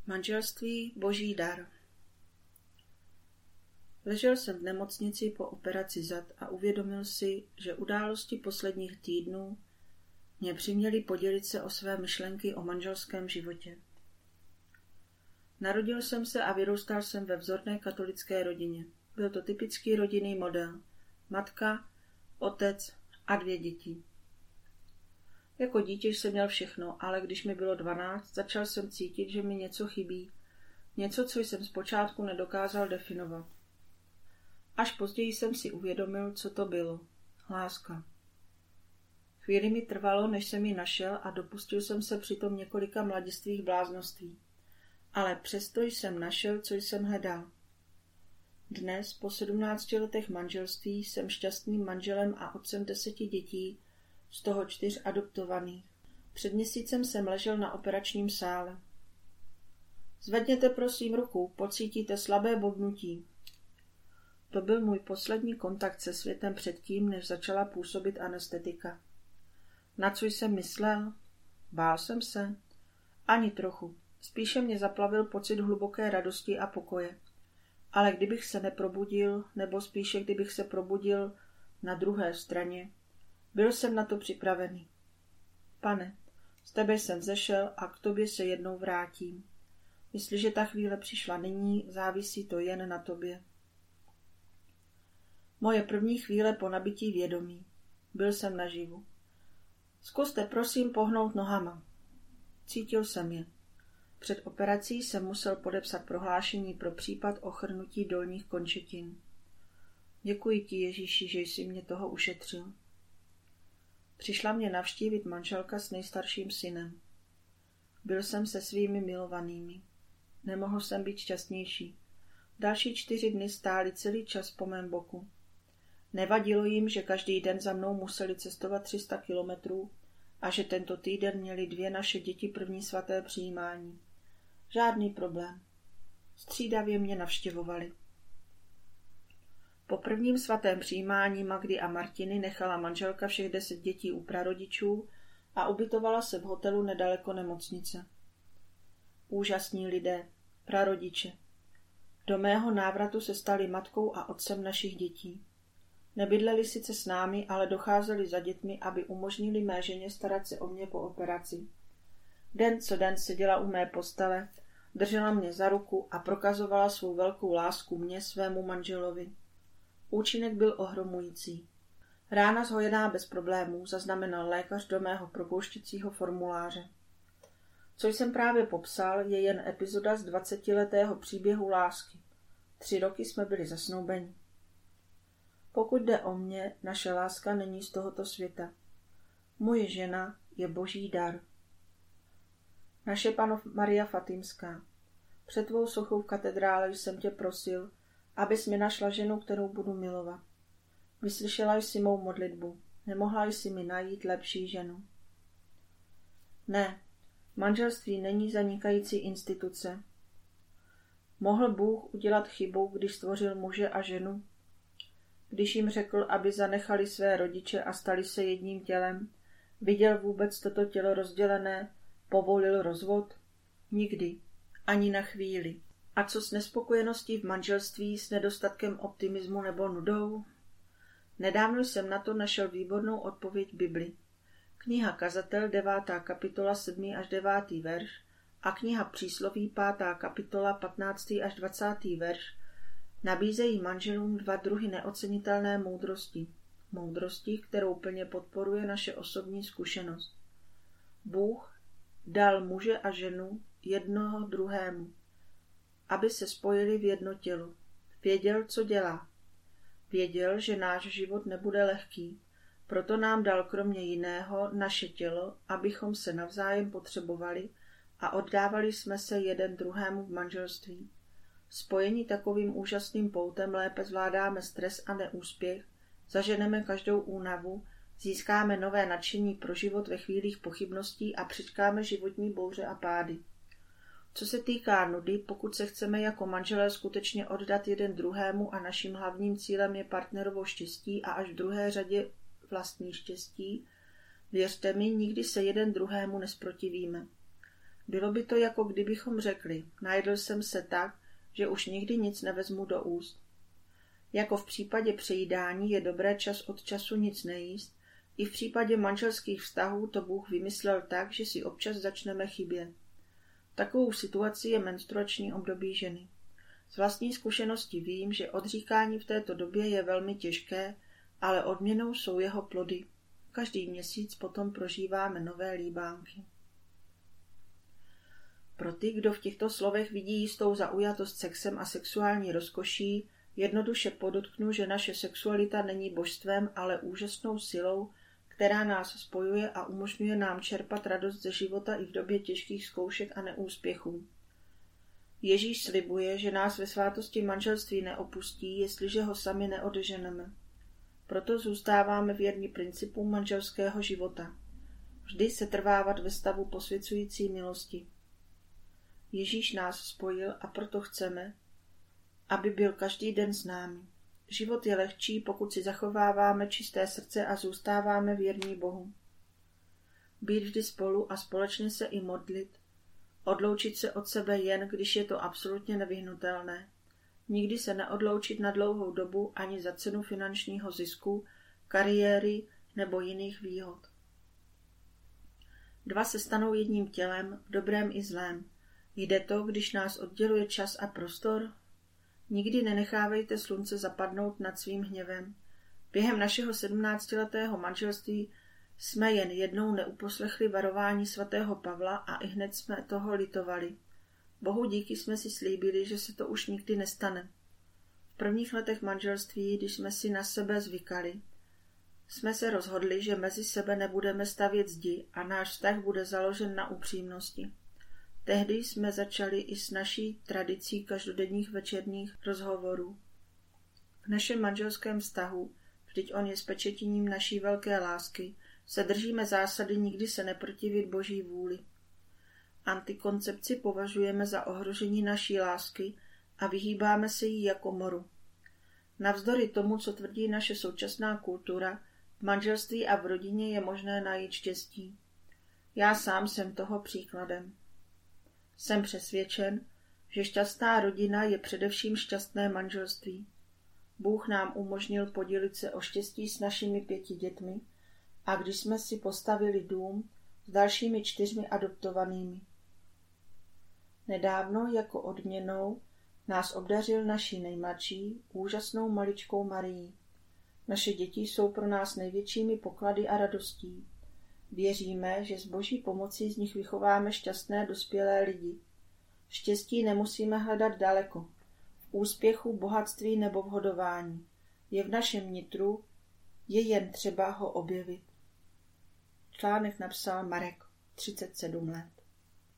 Manželství boží dar. Ležel jsem v nemocnici po operaci zad a uvědomil si, že události posledních týdnů mě přiměly podělit se o své myšlenky o manželském životě. Narodil jsem se a vyrůstal jsem ve vzorné katolické rodině. Byl to typický rodinný model. Matka, otec a 2 děti. Jako dítě jsem měl všechno, ale když mi bylo 12, začal jsem cítit, že mi něco chybí. Něco, co jsem zpočátku nedokázal definovat. Až později jsem si uvědomil, co to bylo. Láska. Chvíli mi trvalo, než jsem ji našel a dopustil jsem se přitom několika mladistvých bláznoství. Ale přesto jsem našel, co jsem hledal. Dnes, po 17 letech manželství, jsem šťastným manželem a otcem 10 dětí, z toho 4 adoptovaných. Před měsícem jsem ležel na operačním sále. Zvedněte prosím ruku, pocítíte slabé bobnutí. To byl můj poslední kontakt se světem předtím, než začala působit anestetika. Na co jsem myslel? Bál jsem se? Ani trochu. Spíše mě zaplavil pocit hluboké radosti a pokoje. Ale kdybych se neprobudil, nebo spíše kdybych se probudil na druhé straně, byl jsem na to připravený. Pane, z tebe jsem vzešel a k tobě se jednou vrátím. Jestliže ta chvíle přišla nyní, závisí to jen na tobě. Moje první chvíle po nabití vědomí. Byl jsem naživu. Zkuste prosím pohnout nohama. Cítil jsem je. Před operací jsem musel podepsat prohlášení pro případ ochrnutí dolních končetin. Děkuji ti, Ježíši, že jsi mě toho ušetřil. Přišla mě navštívit manželka s nejstarším synem. Byl jsem se svými milovanými. Nemohl jsem být šťastnější. Další 4 dny stáli celý čas po mém boku. Nevadilo jim, že každý den za mnou museli cestovat 300 kilometrů a že tento týden měli 2 naše děti první svaté přijímání. Žádný problém. Střídavě mě navštěvovali. Po prvním svatém přijímání Magdy a Martiny nechala manželka všech 10 dětí u prarodičů a ubytovala se v hotelu nedaleko nemocnice. Úžasní lidé, prarodiče. Do mého návratu se stali matkou a otcem našich dětí. Nebydleli sice s námi, ale docházeli za dětmi, aby umožnili mé ženě starat se o mě po operaci. Den co den seděla u mé postele, držela mě za ruku a prokazovala svou velkou lásku mě, svému manželovi. Účinek byl ohromující. Rána zhojená bez problémů, zaznamenal lékař do mého propouštěcího formuláře. Co jsem právě popsal, je jen epizoda z 20letého příběhu lásky. 3 roky jsme byli zasnoubeni. Pokud jde o mě, naše láska není z tohoto světa. Moje žena je boží dar. Naše Panno Maria Fatimská, před tvou sochou v katedrále jsem tě prosil, abys mi našla ženu, kterou budu milovat. Vyslyšela jsi mou modlitbu. Nemohla jsi mi najít lepší ženu. Ne, manželství není zanikající instituce. Mohl Bůh udělat chybu, když stvořil muže a ženu? Když jim řekl, aby zanechali své rodiče a stali se jedním tělem, viděl vůbec toto tělo rozdělené, povolil rozvod? Nikdy, ani na chvíli. A co s nespokojeností v manželství, s nedostatkem optimismu nebo nudou? Nedávno jsem na to našel výbornou odpověď v Bibli. Kniha Kazatel 9. kapitola 7. až 9. verš a kniha Přísloví 5. kapitola 15. až 20. verš nabízejí manželům 2 druhy neocenitelné moudrosti. Moudrosti, kterou plně podporuje naše osobní zkušenost. Bůh dal muže a ženu jednoho druhému, aby se spojili v jedno tělo. Věděl, co dělá. Věděl, že náš život nebude lehký, proto nám dal kromě jiného naše tělo, abychom se navzájem potřebovali a oddávali jsme se jeden druhému v manželství. Spojení takovým úžasným poutem lépe zvládáme stres a neúspěch, zaženeme každou únavu, získáme nové nadšení pro život ve chvílích pochybností a přečkáme životní bouře a pády. Co se týká nudy, pokud se chceme jako manželé skutečně oddat jeden druhému a naším hlavním cílem je partnerovo štěstí a až v druhé řadě vlastní štěstí, věřte mi, nikdy se jeden druhému nesprotivíme. Bylo by to, jako kdybychom řekli, najedl jsem se tak, že už nikdy nic nevezmu do úst. Jako v případě přejídání je dobré čas od času nic nejíst, i v případě manželských vztahů to Bůh vymyslel tak, že si občas začneme chybět. Takovou situací je menstruační období ženy. Z vlastní zkušenosti vím, že odříkání v této době je velmi těžké, ale odměnou jsou jeho plody. Každý měsíc potom prožíváme nové líbánky. Pro ty, kdo v těchto slovech vidí jistou zaujatost sexem a sexuální rozkoší, jednoduše podotknu, že naše sexualita není božstvem, ale úžasnou silou, která nás spojuje a umožňuje nám čerpat radost ze života i v době těžkých zkoušek a neúspěchů. Ježíš slibuje, že nás ve svátosti manželství neopustí, jestliže ho sami neodeženeme. Proto zůstáváme věrni principům manželského života. Vždy se trvávat ve stavu posvěcující milosti. Ježíš nás spojil a proto chceme, aby byl každý den s námi. Život je lehčí, pokud si zachováváme čisté srdce a zůstáváme věrní Bohu. Být vždy spolu a společně se i modlit, odloučit se od sebe jen, když je to absolutně nevyhnutelné. Nikdy se neodloučit na dlouhou dobu ani za cenu finančního zisku, kariéry nebo jiných výhod. Dva se stanou jedním tělem, v dobrém i zlém. Jde to, když nás odděluje čas a prostor? Nikdy nenechávejte slunce zapadnout nad svým hněvem. Během našeho 17letého manželství jsme jen jednou neuposlechli varování svatého Pavla a ihned jsme toho litovali. Bohu díky jsme si slíbili, že se to už nikdy nestane. V prvních letech manželství, když jsme si na sebe zvykali, jsme se rozhodli, že mezi sebe nebudeme stavět zdi a náš vztah bude založen na upřímnosti. Tehdy jsme začali i s naší tradicí každodenních večerních rozhovorů. V našem manželském vztahu, vždyť on je spečetěním naší velké lásky, se držíme zásady nikdy se neprotivit Boží vůli. Antikoncepci považujeme za ohrožení naší lásky a vyhýbáme se jí jako moru. Navzdory tomu, co tvrdí naše současná kultura, v manželství a v rodině je možné najít štěstí. Já sám jsem toho příkladem. Jsem přesvědčen, že šťastná rodina je především šťastné manželství. Bůh nám umožnil podělit se o štěstí s našimi 5 dětmi a když jsme si postavili dům s dalšími 4 adoptovanými. Nedávno jako odměnou nás obdařil naší nejmladší, úžasnou maličkou Marií. Naše děti jsou pro nás největšími poklady a radostí. Věříme, že s Boží pomocí z nich vychováme šťastné dospělé lidi. Štěstí nemusíme hledat daleko. V úspěchu, bohatství nebo v hodování. Je v našem nitru, je jen třeba ho objevit. Článek napsal Marek, 37 let.